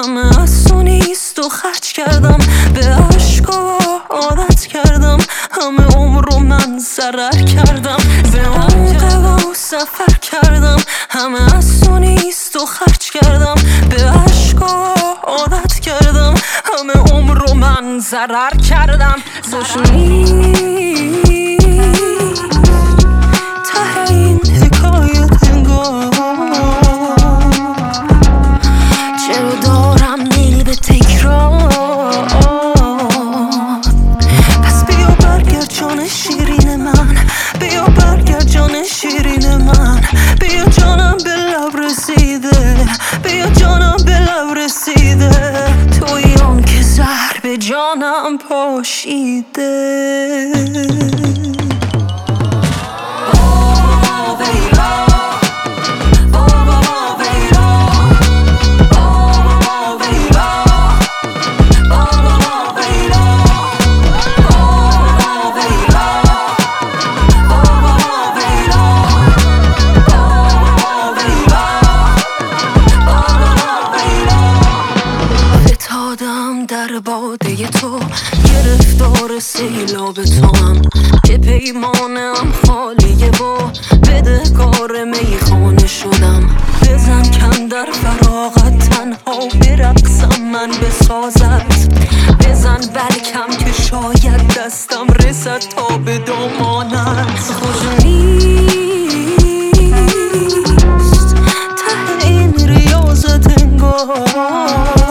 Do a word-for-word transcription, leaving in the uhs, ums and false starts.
همه از تو نیست و خرج کردم، به عشق و عادت کردم، همه عمر رو من ضرر کردم، به عمق و سفر کردم، همه از تو نیست و خرج کردم، به عشق و عادت کردم، همه عمر رو من ضرر کردم. خوش نیست ته این حکایت انگار، چرا دارم نیل به تکرار؟ پس بیا برگرد جان شیرین من، بیا برگرد جان شیرین من، بیا جانم به لب رسیده، بیا جانم به لب رسیده، توی آن که زهر به جانم پاشیده. در باده تو گرفتار سیلاب تو هم که پیمانم خالیه و بدهکار میخانه شدم، بزن کندر فراغت تنها برقصم من بسازت، بزن بلکم که شاید دستم رسد تا به دامانت. خوش نیست ته این ریاضت انگار،